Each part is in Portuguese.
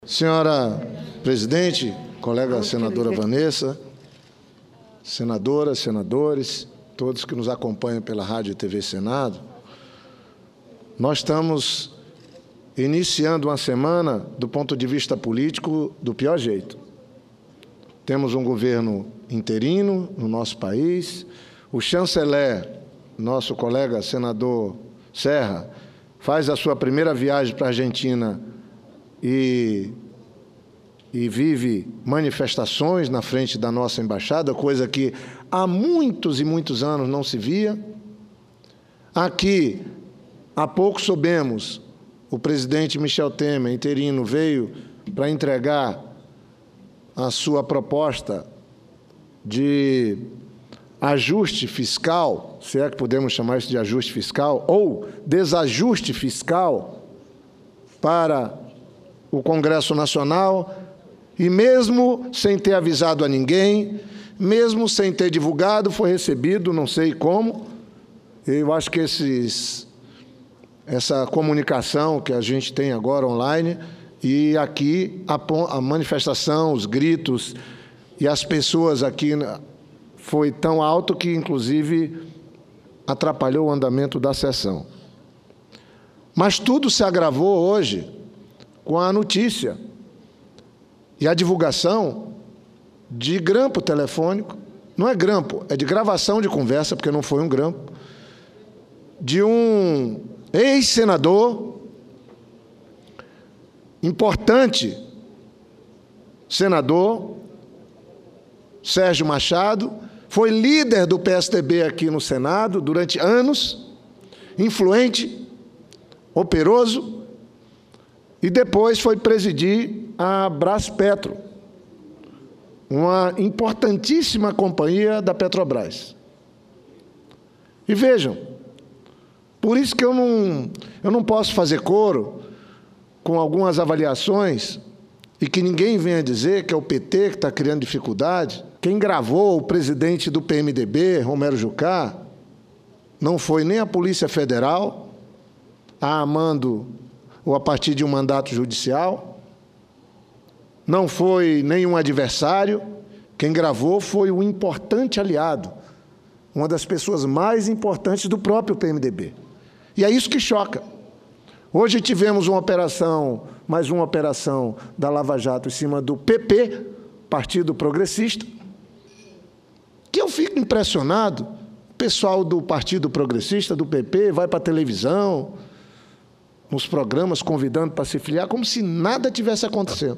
Senhora presidente, colega senadora Vanessa, senadoras, senadores, todos que nos acompanham pela Rádio e TV Senado, nós estamos iniciando uma semana, do ponto de vista político, do pior jeito. Temos um governo interino no nosso país, o chanceler, nosso colega senador Serra, faz a sua primeira viagem para a Argentina e vive manifestações na frente da nossa embaixada, coisa que há muitos e muitos anos não se via. Aqui, há pouco soubemos, o presidente Michel Temer, interino, veio para entregar a sua proposta de ajuste fiscal, se é que podemos chamar isso de ajuste fiscal, ou desajuste fiscal para o Congresso Nacional, e mesmo sem ter avisado a ninguém, mesmo sem ter divulgado, foi recebido, não sei como. Eu acho que essa comunicação que a gente tem agora online, e aqui a manifestação, os gritos e as pessoas aqui foi tão alto que, inclusive, atrapalhou o andamento da sessão. Mas tudo se agravou hoje com a notícia e a divulgação de grampo telefônico, não é grampo, é de gravação de conversa, porque não foi um grampo, de um ex-senador, importante senador, Sérgio Machado, foi líder do PSDB aqui no Senado durante anos, influente, operoso, e depois foi presidir a Braspetro, uma importantíssima companhia da Petrobras. E vejam, por isso que eu não posso fazer coro com algumas avaliações e que ninguém venha dizer que é o PT que está criando dificuldade. Quem gravou o presidente do PMDB, Romero Jucá, não foi nem a Polícia Federal, a mando ou a partir de um mandato judicial, não foi nenhum adversário. Quem gravou foi um importante aliado, uma das pessoas mais importantes do próprio PMDB. E é isso que choca. Hoje tivemos mais uma operação da Lava Jato em cima do PP, Partido Progressista, que eu fico impressionado. O pessoal do Partido Progressista, do PP, vai para a televisão, nos programas, convidando para se filiar, como se nada tivesse acontecendo.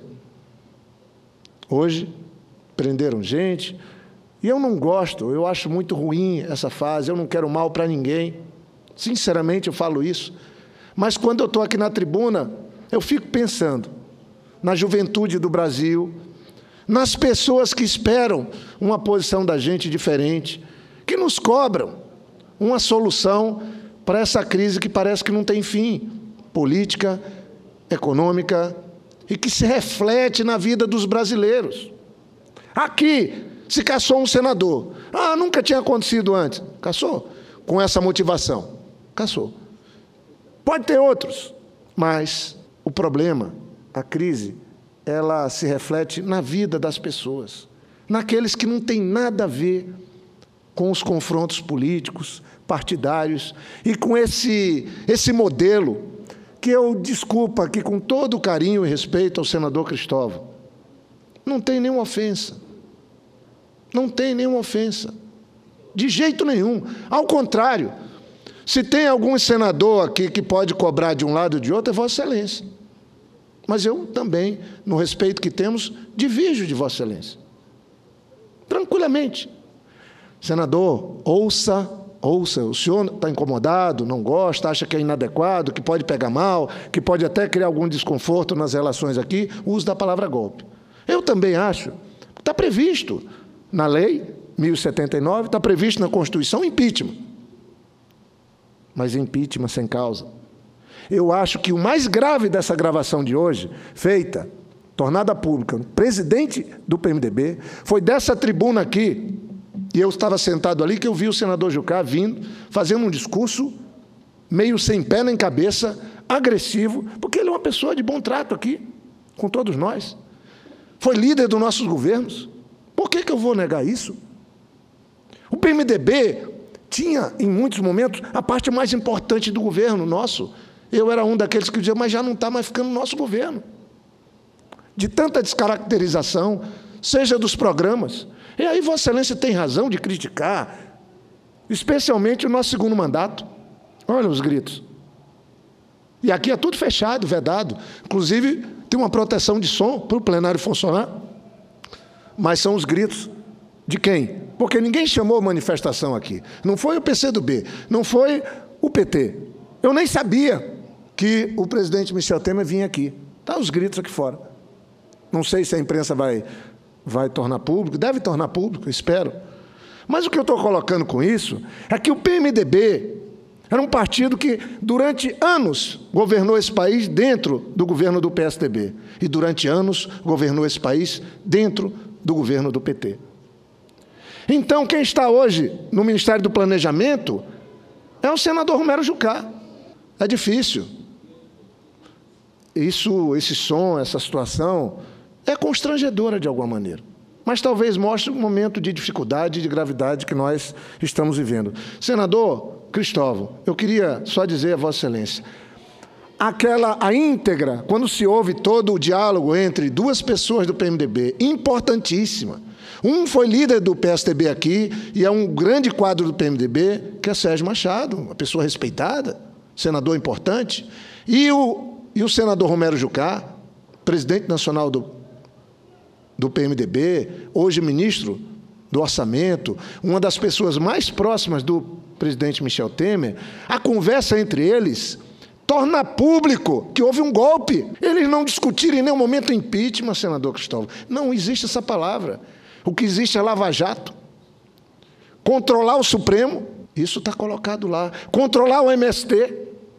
Hoje, prenderam gente, e eu não gosto, eu acho muito ruim essa fase, eu não quero mal para ninguém. Sinceramente, eu falo isso. Mas quando eu estou aqui na tribuna, eu fico pensando na juventude do Brasil, nas pessoas que esperam uma posição da gente diferente, que nos cobram uma solução para essa crise que parece que não tem fim, política, econômica, e que se reflete na vida dos brasileiros. Aqui se caçou um senador. Nunca tinha acontecido antes. Caçou? Com essa motivação. Caçou. Pode ter outros, mas o problema, a crise, ela se reflete na vida das pessoas, naqueles que não têm nada a ver com os confrontos políticos, partidários, e com esse modelo que eu desculpa aqui com todo o carinho e respeito ao senador Cristóvão. Não tem nenhuma ofensa. Não tem nenhuma ofensa. De jeito nenhum. Ao contrário, se tem algum senador aqui que pode cobrar de um lado ou de outro, é Vossa Excelência. Mas eu também, no respeito que temos, divirjo de Vossa Excelência. Tranquilamente. Senador, ouça, o senhor está incomodado, não gosta, acha que é inadequado, que pode pegar mal, que pode até criar algum desconforto nas relações aqui, uso da palavra golpe. Eu também acho, está previsto na lei 1079, está previsto na Constituição impeachment. Mas impeachment sem causa. Eu acho que o mais grave dessa gravação de hoje, feita, tornada pública, no presidente do PMDB, foi dessa tribuna aqui, e eu estava sentado ali, que eu vi o senador Jucá vindo, fazendo um discurso meio sem pé nem cabeça, agressivo, porque ele é uma pessoa de bom trato aqui. com todos nós. Foi líder dos nossos governos. Por que eu vou negar isso? O PMDB tinha, em muitos momentos, a parte mais importante do governo nosso. Eu era um daqueles que dizia, mas já não está mais ficando no nosso governo. De tanta descaracterização, seja dos programas. E aí Vossa Excelência tem razão de criticar, especialmente o nosso segundo mandato. Olha os gritos. E aqui é tudo fechado, vedado. Inclusive, tem uma proteção de som para o plenário funcionar. Mas são os gritos de quem? Porque ninguém chamou manifestação aqui. Não foi o PCdoB, não foi o PT. Eu nem sabia que o presidente Michel Temer vinha aqui. Está os gritos aqui fora. Não sei se a imprensa vai tornar público, deve tornar público, espero. Mas o que eu estou colocando com isso é que o PMDB era um partido que, durante anos, governou esse país dentro do governo do PSDB. E, durante anos, governou esse país dentro do governo do PT. Então, quem está hoje no Ministério do Planejamento é o senador Romero Jucá. É difícil. Esse som, essa situação, é constrangedora de alguma maneira. Mas talvez mostre um momento de dificuldade e de gravidade que nós estamos vivendo. Senador Cristóvão, eu queria só dizer a Vossa Excelência, a íntegra, quando se ouve todo o diálogo entre duas pessoas do PMDB, importantíssima. Um foi líder do PSDB aqui e é um grande quadro do PMDB, que é Sérgio Machado, uma pessoa respeitada, senador importante, e o senador Romero Jucá, presidente nacional do PMDB, hoje ministro do Orçamento, uma das pessoas mais próximas do presidente Michel Temer. A conversa entre eles torna público que houve um golpe. Eles não discutiram em nenhum momento impeachment, senador Cristóvão. Não existe essa palavra. O que existe é lava-jato. Controlar o Supremo, isso está colocado lá. Controlar o MST.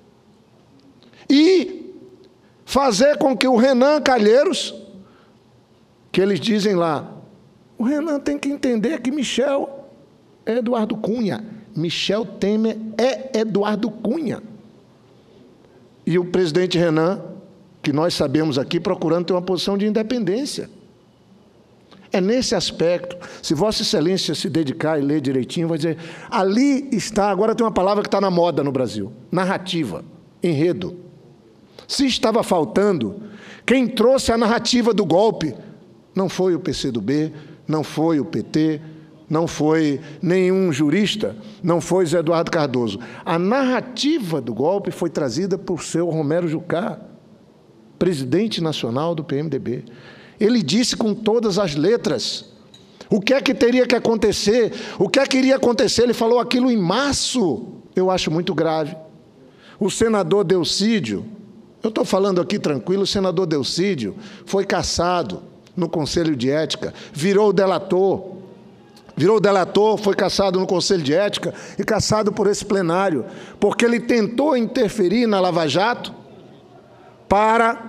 E fazer com que o Renan Calheiros, que eles dizem lá, o Renan tem que entender que Michel é Eduardo Cunha. Michel Temer é Eduardo Cunha. E o presidente Renan, que nós sabemos aqui, procurando ter uma posição de independência. É nesse aspecto, se Vossa Excelência se dedicar e ler direitinho, vai dizer, ali está, agora tem uma palavra que está na moda no Brasil, narrativa, enredo. Se estava faltando, quem trouxe a narrativa do golpe não foi o PCdoB, não foi o PT, não foi nenhum jurista, não foi Zé Eduardo Cardoso. A narrativa do golpe foi trazida por seu Romero Jucá, presidente nacional do PMDB. Ele disse com todas as letras o que é que teria que acontecer, o que é que iria acontecer. Ele falou aquilo em março. Eu acho muito grave. O senador Delcídio, eu estou falando aqui tranquilo, o senador Delcídio foi cassado no Conselho de Ética, virou delator, foi cassado no Conselho de Ética e cassado por esse plenário, porque ele tentou interferir na Lava Jato para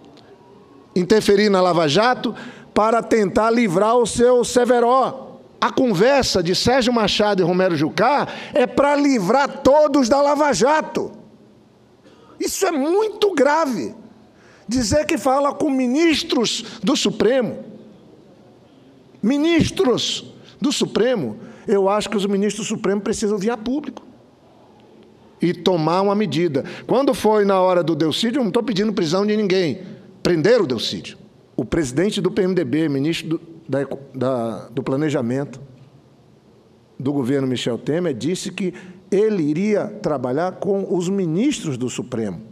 tentar livrar o seu Severo. A conversa de Sérgio Machado e Romero Jucá é para livrar todos da Lava Jato. Isso é muito grave. Dizer que fala com ministros do Supremo. Ministros do Supremo. Eu acho que os ministros do Supremo precisam vir a público e tomar uma medida. Quando foi na hora do Delcídio, eu não estou pedindo prisão de ninguém. Prenderam o Delcídio. O presidente do PMDB, ministro do Planejamento do governo Michel Temer, disse que ele iria trabalhar com os ministros do Supremo.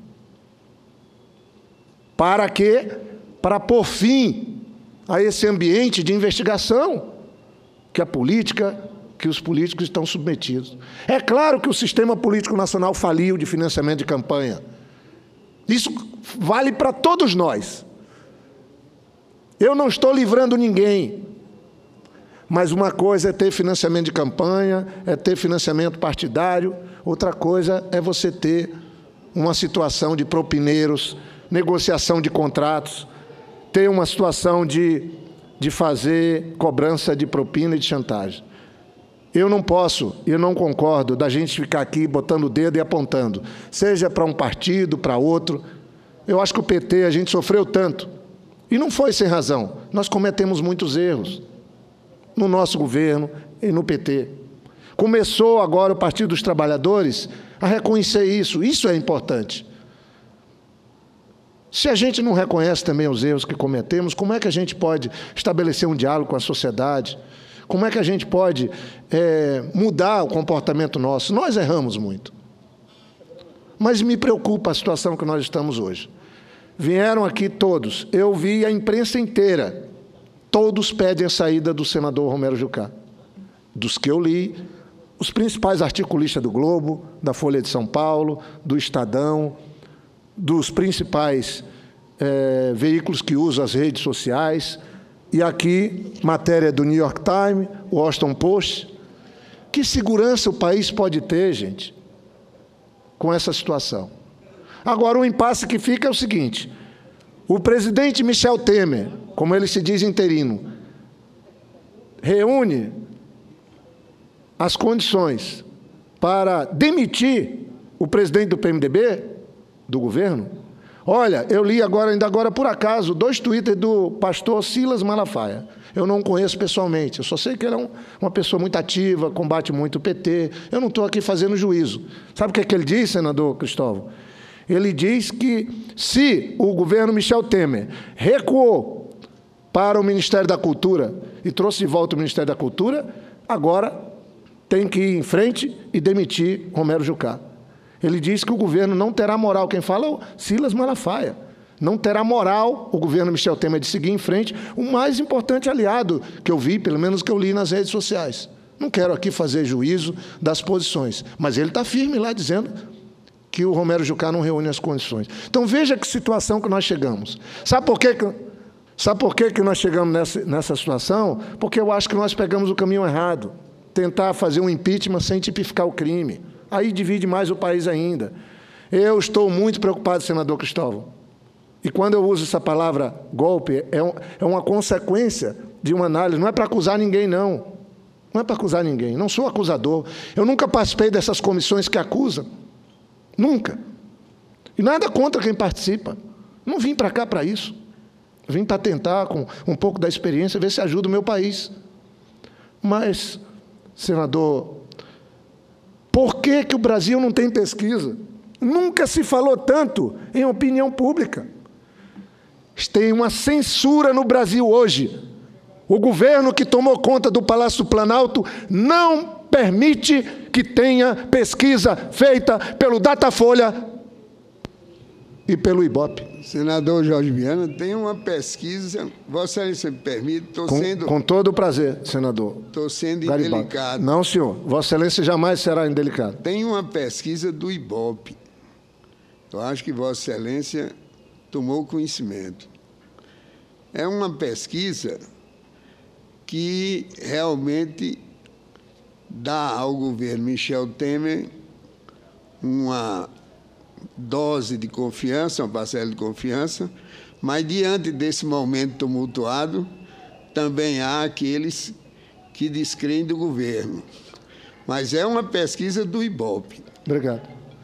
Para quê? Para pôr fim a esse ambiente de investigação que os políticos estão submetidos. É claro que o sistema político nacional faliu de financiamento de campanha. Isso vale para todos nós. Eu não estou livrando ninguém. Mas uma coisa é ter financiamento de campanha, é ter financiamento partidário, outra coisa é você ter uma situação de propineiros, negociação de contratos, ter uma situação de fazer cobrança de propina e de chantagem. Eu não concordo da gente ficar aqui botando o dedo e apontando, seja para um partido, para outro. Eu acho que o PT, a gente sofreu tanto E não foi sem razão. Nós cometemos muitos erros no nosso governo e no PT. Começou agora o Partido dos Trabalhadores a reconhecer isso. Isso é importante. Se a gente não reconhece também os erros que cometemos, como é que a gente pode estabelecer um diálogo com a sociedade? Como é que a gente pode mudar o comportamento nosso? Nós erramos muito. Mas me preocupa a situação que nós estamos hoje. Vieram aqui todos, eu vi a imprensa inteira, todos pedem a saída do senador Romero Jucá. Dos que eu li, os principais articulistas do Globo, da Folha de São Paulo, do Estadão, dos principais veículos que usam as redes sociais, e aqui, matéria do New York Times, Washington Post. Que segurança o país pode ter, gente, com essa situação? Agora, o impasse que fica é o seguinte: o presidente Michel Temer, como ele se diz interino, reúne as condições para demitir o presidente do PMDB, do governo. Olha, eu li ainda agora, por acaso, 2 twitters do pastor Silas Malafaia. Eu não o conheço pessoalmente, eu só sei que ele é uma pessoa muito ativa, combate muito o PT. Eu não estou aqui fazendo juízo. Sabe o que é que ele diz, senador Cristóvão? Ele diz que, se o governo Michel Temer recuou para o Ministério da Cultura e trouxe de volta o Ministério da Cultura, agora tem que ir em frente e demitir Romero Jucá. Ele diz que o governo não terá moral. Quem fala é o Silas Malafaia. Não terá moral o governo Michel Temer de seguir em frente o mais importante aliado que eu vi, pelo menos que eu li nas redes sociais. Não quero aqui fazer juízo das posições, mas ele está firme lá dizendo que o Romero Jucá não reúne as condições. Então, veja que situação que nós chegamos. Sabe por que nós chegamos nessa situação? Porque eu acho que nós pegamos o caminho errado. Tentar fazer um impeachment sem tipificar o crime. Aí divide mais o país ainda. Eu estou muito preocupado, senador Cristóvão. E quando eu uso essa palavra golpe, é uma consequência de uma análise. Não é para acusar ninguém, não. Não é para acusar ninguém. Não sou acusador. Eu nunca participei dessas comissões que acusam. Nunca. E nada contra quem participa. Não vim para cá para isso. Vim para tentar, com um pouco da experiência, ver se ajuda o meu país. Mas, senador, por que o Brasil não tem pesquisa? Nunca se falou tanto em opinião pública. Tem uma censura no Brasil hoje. O governo que tomou conta do Palácio do Planalto não permite que tenha pesquisa feita pelo Datafolha e pelo IBOPE. Senador Jorge Viana, tem uma pesquisa, Vossa Excelência me permite, Com todo o prazer, senador. Estou sendo indelicado. Não, senhor. Vossa Excelência jamais será indelicado. Tem uma pesquisa do IBOPE. Eu acho que Vossa Excelência tomou conhecimento. É uma pesquisa que realmente dá ao governo Michel Temer uma dose de confiança, uma parcela de confiança, mas, diante desse momento tumultuado, também há aqueles que descreem do governo. Mas é uma pesquisa do IBOPE. Obrigado.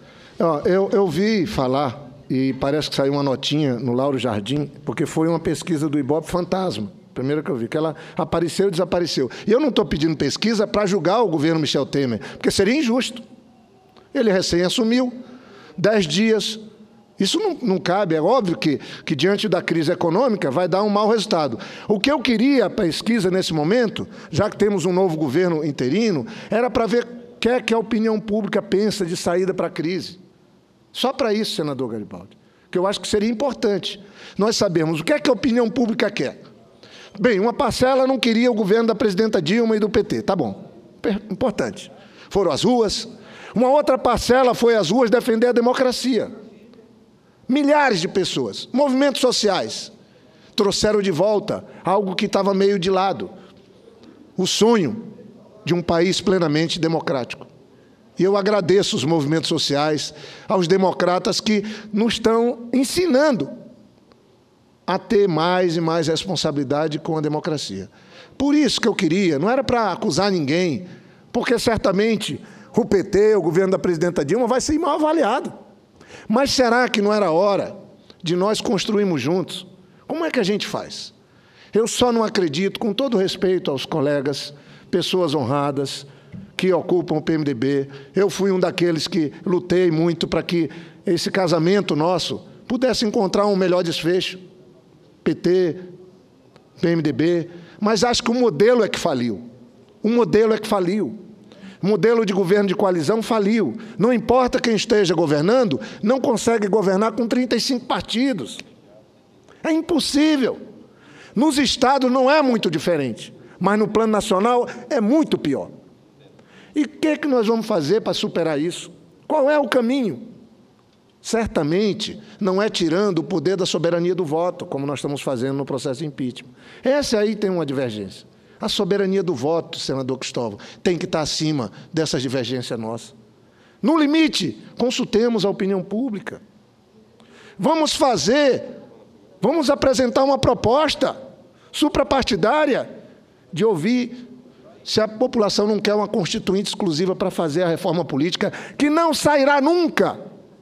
Eu vi falar, e parece que saiu uma notinha no Lauro Jardim, porque foi uma pesquisa do IBOPE fantasma, primeira que eu vi, que ela apareceu e desapareceu. E eu não estou pedindo pesquisa para julgar o governo Michel Temer, porque seria injusto. Ele recém assumiu, 10 dias. Isso não cabe. É óbvio que diante da crise econômica vai dar um mau resultado. O que eu queria, a pesquisa nesse momento, já que temos um novo governo interino, era para ver o que a opinião pública pensa de saída para a crise. Só para isso, senador Garibaldi, que eu acho que seria importante. Nós sabemos o que a opinião pública quer. Bem, uma parcela não queria o governo da presidenta Dilma e do PT. Tá bom, importante. Foram às ruas. Uma outra parcela foi às ruas defender a democracia. Milhares de pessoas, movimentos sociais, trouxeram de volta algo que estava meio de lado. O sonho de um país plenamente democrático. E eu agradeço os movimentos sociais, aos democratas que nos estão ensinando a ter mais e mais responsabilidade com a democracia. Por isso que eu queria, não era para acusar ninguém, porque certamente o PT, o governo da presidenta Dilma, vai ser mal avaliado. Mas será que não era hora de nós construirmos juntos Como é que a gente faz? Eu só não acredito, com todo respeito aos colegas, pessoas honradas, que ocupam o PMDB. Eu fui um daqueles que lutei muito para que esse casamento nosso pudesse encontrar um melhor desfecho. PT, PMDB, mas acho que o modelo é que faliu. O modelo é que faliu. O modelo de governo de coalizão faliu. Não importa quem esteja governando, não consegue governar com 35 partidos. É impossível. Nos estados não é muito diferente, mas no plano nacional é muito pior. E o que nós vamos fazer para superar isso? Qual é o caminho? Certamente não é tirando o poder da soberania do voto, como nós estamos fazendo no processo de impeachment. Essa aí tem uma divergência. A soberania do voto, senador Cristóvão, tem que estar acima dessas divergências nossas. No limite, consultemos a opinião pública. Vamos apresentar uma proposta suprapartidária de ouvir se a população não quer uma constituinte exclusiva para fazer a reforma política, que não sairá nunca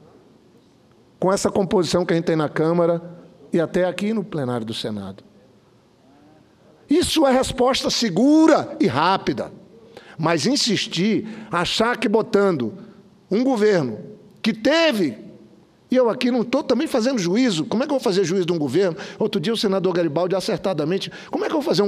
com essa composição que a gente tem na Câmara e até aqui no plenário do Senado. Isso é resposta segura e rápida. Mas insistir, achar que botando um governo que teve... E eu aqui não estou também fazendo juízo. Como é que eu vou fazer juízo de um governo? Outro dia o senador Garibaldi, acertadamente, como é que eu vou fazer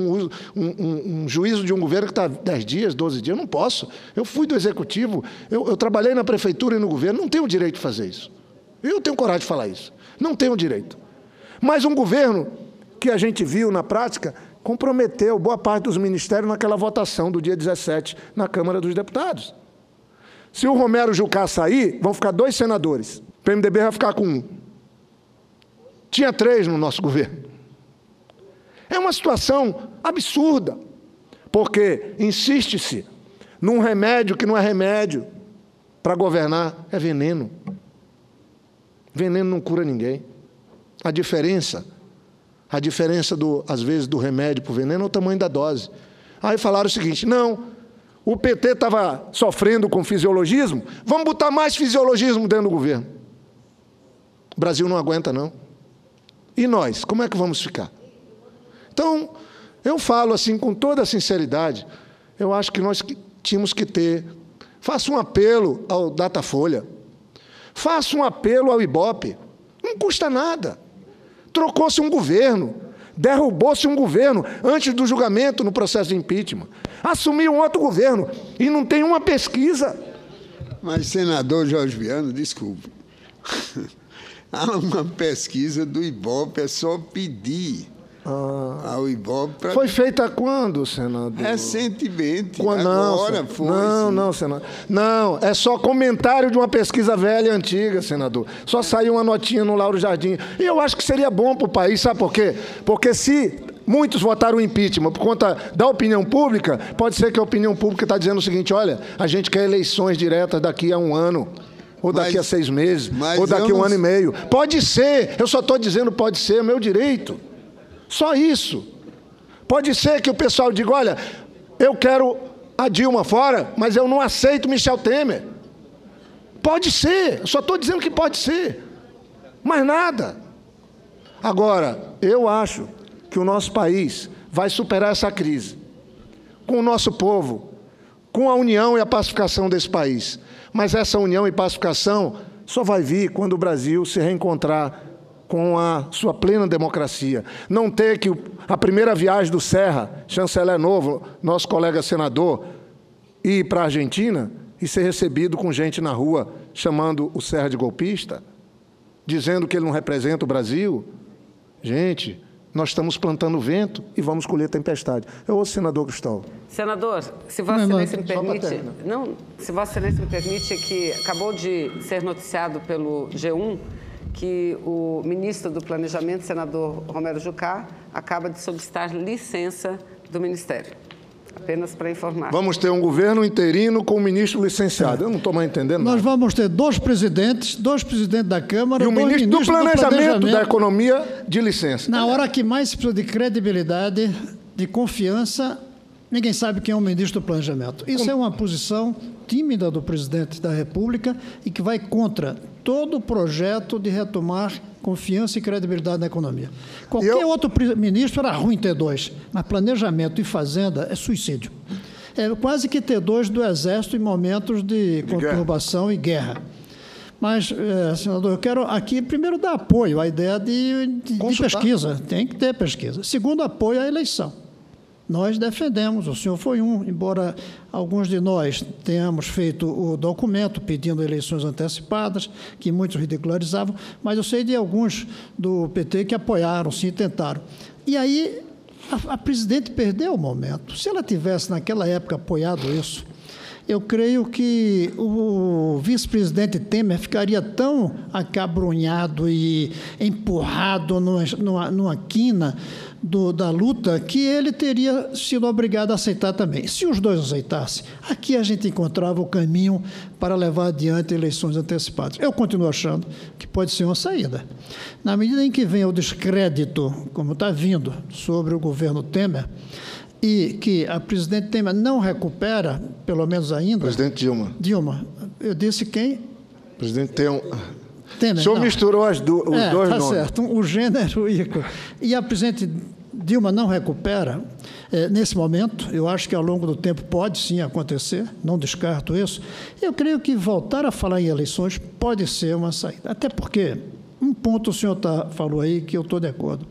um juízo de um governo que está 10 dias, 12 dias? Eu não posso. Eu fui do Executivo, eu trabalhei na Prefeitura e no governo, não tenho o direito de fazer isso. Eu tenho coragem de falar isso. Não tenho direito. Mas um governo que a gente viu na prática comprometeu boa parte dos ministérios naquela votação do dia 17 na Câmara dos Deputados. Se o Romero Jucá sair, vão ficar 2 senadores. O PMDB vai ficar com 1. Tinha 3 no nosso governo. É uma situação absurda, porque insiste-se num remédio que não é remédio. Para governar é veneno. Veneno não cura ninguém. A diferença, às vezes, do remédio para o veneno é o tamanho da dose. Aí falaram o seguinte, não, o PT estava sofrendo com fisiologismo, vamos botar mais fisiologismo dentro do governo. O Brasil não aguenta, não. E nós, como é que vamos ficar? Então, eu falo assim com toda a sinceridade, eu acho que nós tínhamos que ter... Faço um apelo ao Datafolha, faço um apelo ao Ibope, não custa nada. Trocou-se um governo, derrubou-se um governo antes do julgamento no processo de impeachment, assumiu um outro governo e não tem uma pesquisa. Mas, senador Jorge Viana, desculpe. Há uma pesquisa do Ibope, é só pedir ao Ibope para... Foi feita quando, senador? Recentemente, agora foi. Não, senador. Não, é só comentário de uma pesquisa velha e antiga, senador. Só saiu uma notinha no Lauro Jardim. E eu acho que seria bom para o país, sabe por quê? Porque se muitos votaram o impeachment por conta da opinião pública, pode ser que a opinião pública está dizendo o seguinte, olha, a gente quer eleições diretas daqui a 1 ano. Ou daqui a 6 meses, ou daqui a 1 ano e meio. Pode ser, eu só estou dizendo pode ser, é meu direito. Só isso. Pode ser que o pessoal diga, olha, eu quero a Dilma fora, mas eu não aceito Michel Temer. Pode ser, eu só estou dizendo que pode ser. Mais nada. Agora, eu acho que o nosso país vai superar essa crise com o nosso povo, com a união e a pacificação desse país. Mas essa união e pacificação só vai vir quando o Brasil se reencontrar com a sua plena democracia. Não ter que a primeira viagem do Serra, chanceler novo, nosso colega senador, ir para a Argentina e ser recebido com gente na rua chamando o Serra de golpista, dizendo que ele não representa o Brasil. Gente, nós estamos plantando vento e vamos colher tempestade. Eu ouço o senador Cristóvão. Senador, se Vossa Excelência me permite... se Vossa Excelência me permite, que acabou de ser noticiado pelo G1 que o ministro do Planejamento, senador Romero Jucá, acaba de solicitar licença do Ministério. Apenas para informar. Vamos ter um governo interino com o ministro licenciado. Eu não estou mais entendendo nada. Nós vamos ter 2 presidentes da Câmara... E o ministro do Planejamento da Economia de licença. Na hora que mais se precisa de credibilidade, de confiança, ninguém sabe quem é o ministro do Planejamento. Isso é uma posição tímida do presidente da República e que vai contra todo o projeto de retomar confiança e credibilidade na economia. Qualquer outro ministro era ruim ter dois, mas planejamento e fazenda é suicídio. É quase que ter dois do Exército em momentos de conturbação e guerra. Mas, senador, eu quero aqui, primeiro, dar apoio à ideia de pesquisa. Tem que ter pesquisa. Segundo, apoio à eleição. Nós defendemos, o senhor foi embora alguns de nós tenhamos feito o documento pedindo eleições antecipadas, que muitos ridicularizavam, mas eu sei de alguns do PT que apoiaram, sim, tentaram. E aí, a presidente perdeu o momento. Se ela tivesse, naquela época, apoiado isso, eu creio que o vice-presidente Temer ficaria tão acabrunhado e empurrado numa quina da luta que ele teria sido obrigado a aceitar também. Se os dois aceitassem, aqui a gente encontrava o caminho para levar adiante eleições antecipadas. Eu continuo achando que pode ser uma saída. Na medida em que vem o descrédito, como está vindo, sobre o governo Temer, e que a presidente Temer não recupera, pelo menos ainda... Presidente Dilma. Dilma. Eu disse quem? Presidente Temer. O senhor misturou os dois nomes. Está certo, o gênero e a presidente Dilma não recupera, nesse momento, eu acho que ao longo do tempo pode sim acontecer, não descarto isso. Eu creio que voltar a falar em eleições pode ser uma saída. Até porque, um ponto o senhor falou aí que eu estou de acordo.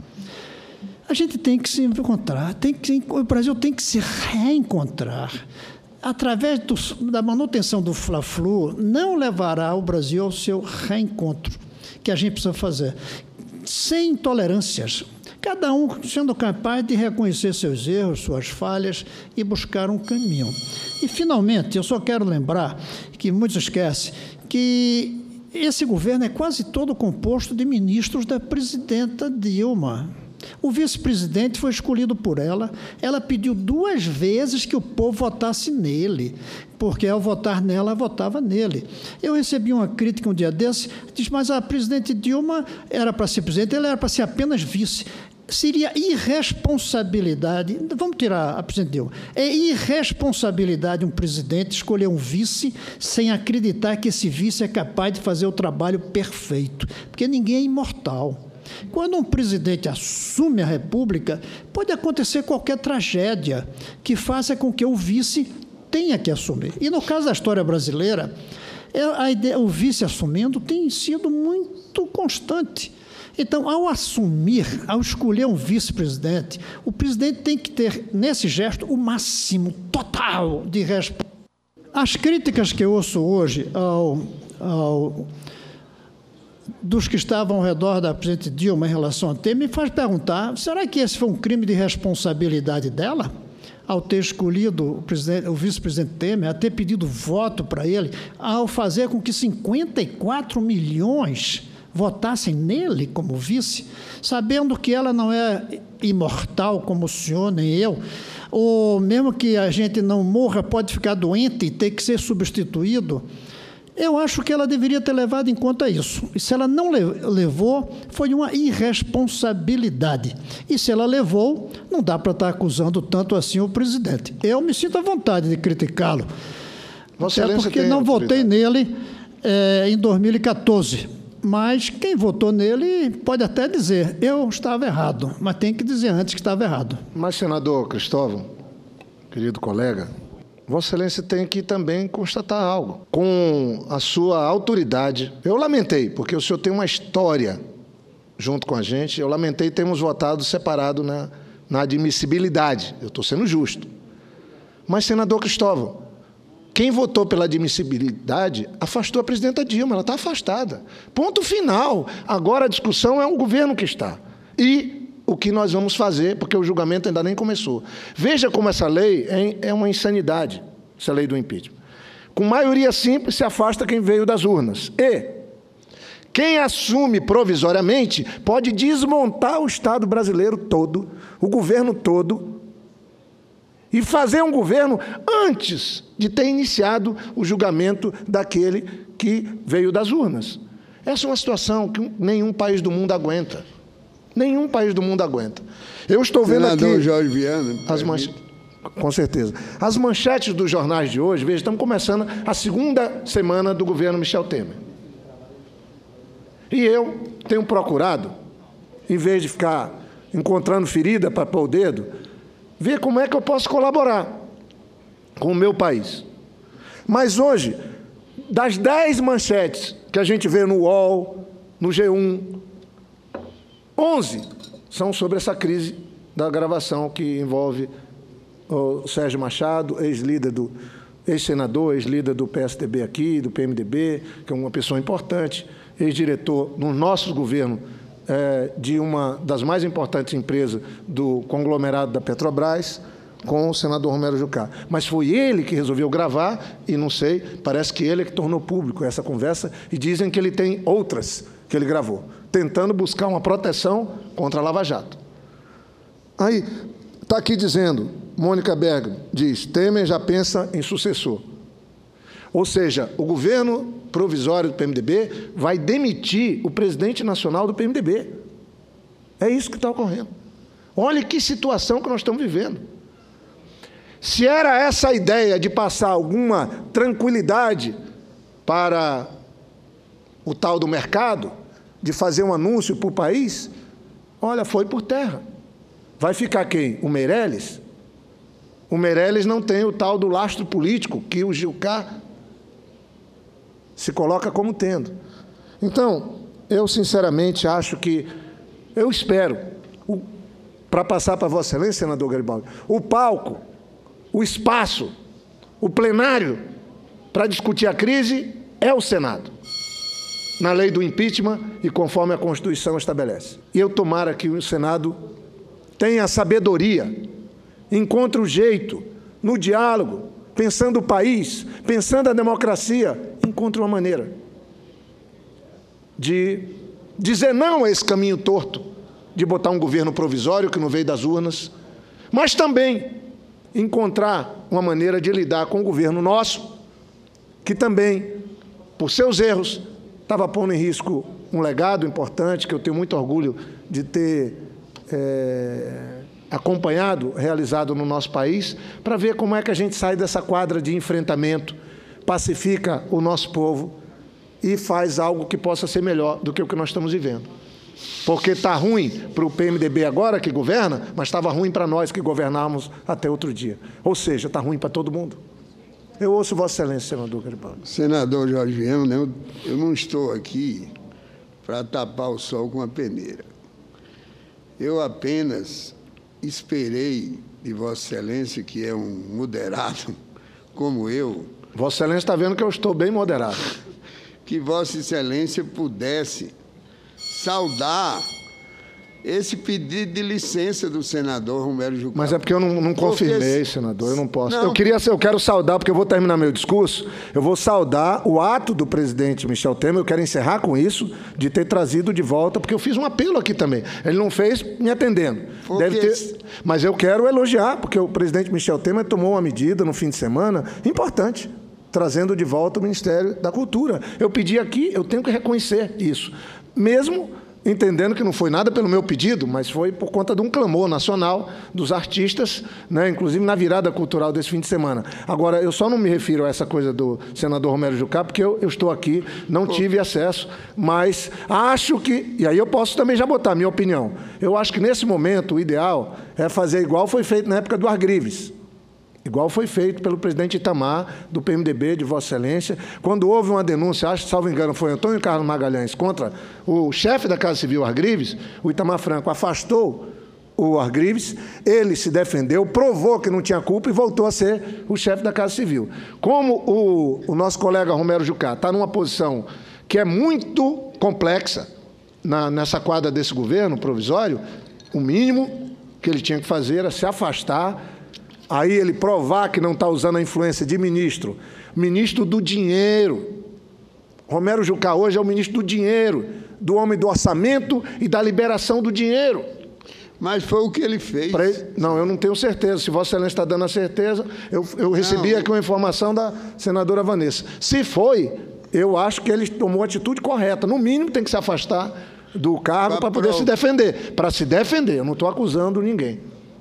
A gente tem que se encontrar, o Brasil tem que se reencontrar. Através da manutenção do Fla-Flu, não levará o Brasil ao seu reencontro, que a gente precisa fazer, sem intolerâncias. Cada um sendo capaz de reconhecer seus erros, suas falhas e buscar um caminho. E, finalmente, eu só quero lembrar, que muitos esquecem, que esse governo é quase todo composto de ministros da presidenta Dilma. O vice-presidente foi escolhido por ela. Ela pediu 2 vezes que o povo votasse nele, porque ao votar nela, votava nele. Eu recebi uma crítica um dia desse, diz, mas a presidente Dilma era para ser presidente, ela era para ser apenas vice. Seria irresponsabilidade, vamos tirar a presidente Dilma, é irresponsabilidade um presidente escolher um vice sem acreditar que esse vice é capaz de fazer o trabalho perfeito, porque ninguém é imortal. Quando um presidente assume a República, pode acontecer qualquer tragédia que faça com que o vice tenha que assumir. E no caso da história brasileira, o vice assumindo tem sido muito constante. Então, ao escolher um vice-presidente, o presidente tem que ter, nesse gesto, o máximo total de respeito. As críticas que eu ouço hoje dos que estavam ao redor da presidente Dilma em relação a Temer, me faz perguntar, será que esse foi um crime de responsabilidade dela? Ao ter escolhido o vice-presidente Temer, a ter pedido voto para ele, ao fazer com que 54 milhões votassem nele como vice, sabendo que ela não é imortal como o senhor, nem eu, ou mesmo que a gente não morra, pode ficar doente e ter que ser substituído. Eu acho que ela deveria ter levado em conta isso. E se ela não levou, foi uma irresponsabilidade. E se ela levou, não dá para estar acusando tanto assim o presidente. Eu me sinto à vontade de criticá-lo. Até porque não votei nele em 2014. Mas quem votou nele pode até dizer, eu estava errado, mas tem que dizer antes que estava errado. Mas, senador Cristóvão, querido colega, Vossa Excelência tem que também constatar algo. Com a sua autoridade, eu lamentei, porque o senhor tem uma história junto com a gente, eu lamentei termos votado separado na admissibilidade. Eu estou sendo justo. Mas, senador Cristóvão, quem votou pela admissibilidade afastou a presidenta Dilma, ela está afastada. Ponto final. Agora a discussão é o governo que está. E o que nós vamos fazer, porque o julgamento ainda nem começou. Veja como essa lei é uma insanidade, essa lei do impeachment. Com maioria simples se afasta quem veio das urnas. E quem assume provisoriamente pode desmontar o Estado brasileiro todo, o governo todo, e fazer um governo antes de ter iniciado o julgamento daquele que veio das urnas. Essa é uma situação que nenhum país do mundo aguenta. Nenhum país do mundo aguenta. Eu estou vendo aqui... Senador Jorge Viana. Com certeza. As manchetes dos jornais de hoje, veja, estamos começando a segunda semana do governo Michel Temer. E eu tenho procurado, em vez de ficar encontrando ferida para pôr o dedo, ver como é que eu posso colaborar com o meu país. Mas hoje, das 10 manchetes que a gente vê no UOL, no G1, 11 são sobre essa crise da gravação que envolve o Sérgio Machado, ex-senador, ex-líder do PSDB aqui, do PMDB, que é uma pessoa importante, ex-diretor no nosso governo de uma das mais importantes empresas do conglomerado da Petrobras, com o senador Romero Jucá. Mas foi ele que resolveu gravar e, não sei, parece que ele é que tornou público essa conversa e dizem que ele tem outras que ele gravou, tentando buscar uma proteção contra a Lava Jato. Aí, está aqui dizendo, Mônica Bergamo diz, Temer já pensa em sucessor. Ou seja, o governo provisório do PMDB vai demitir o presidente nacional do PMDB. É isso que está ocorrendo. Olha que situação que nós estamos vivendo. Se era essa a ideia de passar alguma tranquilidade para o tal do mercado, de fazer um anúncio para o país, olha, foi por terra. Vai ficar quem? O Meirelles? O Meirelles não tem o tal do lastro político que o Jucá se coloca como tendo. Então, eu sinceramente acho que, eu espero, para passar para Vossa Excelência, senador Garibaldi, o palco, o espaço, o plenário para discutir a crise é o Senado, na lei do impeachment e conforme a Constituição estabelece. E eu tomara que o Senado tenha a sabedoria, encontre o jeito, no diálogo, pensando o país, pensando a democracia, encontre uma maneira de dizer não a esse caminho torto, de botar um governo provisório que não veio das urnas, mas também encontrar uma maneira de lidar com o governo nosso, que também, por seus erros, estava pondo em risco um legado importante, que eu tenho muito orgulho de ter acompanhado, realizado no nosso país, para ver como é que a gente sai dessa quadra de enfrentamento, pacifica o nosso povo e faz algo que possa ser melhor do que o que nós estamos vivendo. Porque está ruim para o PMDB agora, que governa, mas estava ruim para nós que governávamos até outro dia. Ou seja, está ruim para todo mundo. Eu ouço Vossa Excelência, senador Garibaldi. Senador Jorge Viana, eu não estou aqui para tapar o sol com a peneira. Eu apenas esperei de Vossa Excelência, que é um moderado como eu... Vossa Excelência está vendo que eu estou bem moderado. Que Vossa Excelência pudesse saudar esse pedido de licença do senador Romero Jucá. Mas é porque eu não confirmei, senador, eu não posso. Não. Eu quero saudar, porque eu vou terminar meu discurso, eu vou saudar o ato do presidente Michel Temer, eu quero encerrar com isso, de ter trazido de volta, porque eu fiz um apelo aqui também. Ele não fez me atendendo. Mas eu quero elogiar, porque o presidente Michel Temer tomou uma medida no fim de semana importante, trazendo de volta o Ministério da Cultura. Eu pedi aqui, eu tenho que reconhecer isso. Mesmo entendendo que não foi nada pelo meu pedido, mas foi por conta de um clamor nacional dos artistas, né, inclusive na virada cultural desse fim de semana. Agora, eu só não me refiro a essa coisa do senador Romero Jucá, porque eu estou aqui, não tive acesso, mas acho que, e aí eu posso também já botar a minha opinião, eu acho que nesse momento o ideal é fazer igual foi feito na época do Argrives, igual foi feito pelo presidente Itamar, do PMDB, de Vossa Excelência, quando houve uma denúncia, acho que, salvo engano, foi Antônio Carlos Magalhães, contra o chefe da Casa Civil, Argrives, o Itamar Franco afastou o Argrives, ele se defendeu, provou que não tinha culpa e voltou a ser o chefe da Casa Civil. Como o nosso colega Romero Jucá está numa posição que é muito complexa nessa quadra desse governo provisório, o mínimo que ele tinha que fazer era se afastar. Aí ele provar que não está usando a influência de ministro do dinheiro. Romero Jucá hoje é o ministro do dinheiro, do homem do orçamento e da liberação do dinheiro. Mas foi o que ele fez. Não, eu não tenho certeza. Se Vossa Excelência está dando a certeza, eu recebi aqui uma informação da senadora Vanessa. Se foi, eu acho que ele tomou a atitude correta. No mínimo, tem que se afastar do cargo para poder se defender. Para se defender, eu não estou acusando ninguém.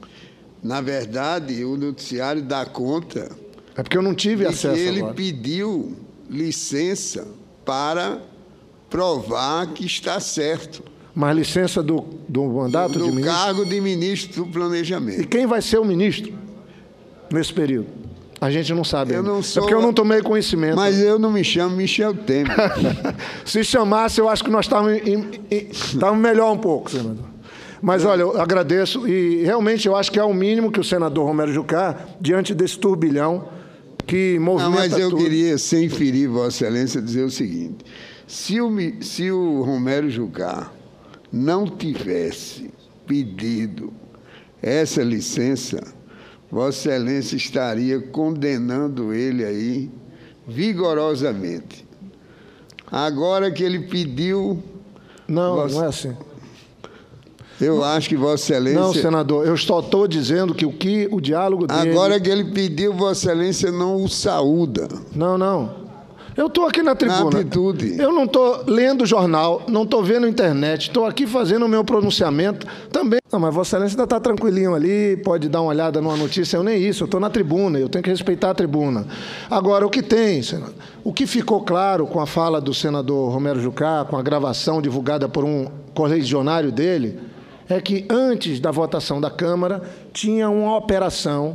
Na verdade, o noticiário dá conta... É porque eu não tive acesso que ele agora. Pediu licença para provar que está certo. Mas licença do mandato de ministro? Do cargo de ministro do Planejamento. E quem vai ser o ministro nesse período? A gente não sabe. Eu não sou... É porque eu não tomei conhecimento. Mas eu não me chamo Michel Temer. Se chamasse, eu acho que nós estávamos melhor um pouco, senador. Mas, olha, eu agradeço e realmente eu acho que é o mínimo que o senador Romero Jucá, diante desse turbilhão que movimenta tudo... Mas eu queria, sem ferir Vossa Excelência, dizer o seguinte. Se o Romero Jucá não tivesse pedido essa licença, Vossa Excelência estaria condenando ele aí vigorosamente. Agora que ele pediu... Não é assim. Eu acho que Vossa Excelência... Não, senador, eu estou dizendo que o diálogo dele... Agora que ele pediu, Vossa Excelência não o saúda. Não. Eu estou aqui na tribuna. Na atitude. Eu não estou lendo jornal, não estou vendo internet, estou aqui fazendo o meu pronunciamento também. Não, mas Vossa Excelência ainda está tranquilinho ali, pode dar uma olhada numa notícia, eu nem isso, eu estou na tribuna, eu tenho que respeitar a tribuna. Agora, o que tem, senador, o que ficou claro com a fala do senador Romero Jucá, com a gravação divulgada por um correligionário dele, é que antes da votação da Câmara tinha uma operação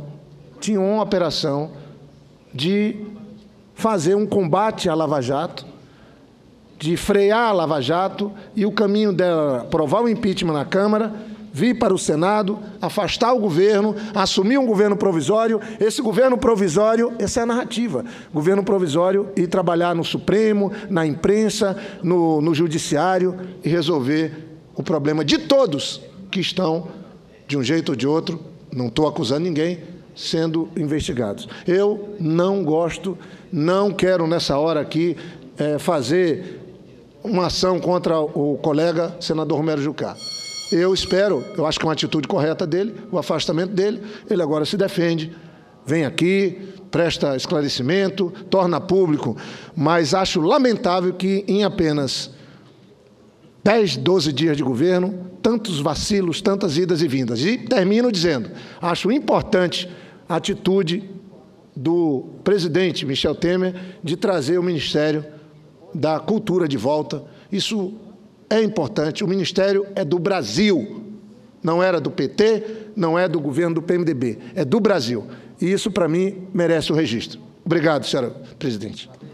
de fazer um combate à Lava Jato, de frear a Lava Jato, e o caminho dela era aprovar o impeachment na Câmara, vir para o Senado, afastar o governo, assumir um governo provisório, esse governo provisório, essa é a narrativa, governo provisório, e trabalhar no Supremo, na imprensa, no Judiciário, e resolver o problema de todos que estão, de um jeito ou de outro, não estou acusando ninguém, sendo investigados. Eu não gosto, não quero nessa hora aqui fazer uma ação contra o colega senador Romero Jucá. Eu acho que é uma atitude correta dele, o afastamento dele, ele agora se defende, vem aqui, presta esclarecimento, torna público, mas acho lamentável que em apenas 10, 12 dias de governo, tantos vacilos, tantas idas e vindas. E termino dizendo, acho importante a atitude do presidente Michel Temer de trazer o Ministério da Cultura de volta. Isso é importante. O Ministério é do Brasil, não era do PT, não é do governo do PMDB, é do Brasil. E isso, para mim, merece o registro. Obrigado, senhora presidente.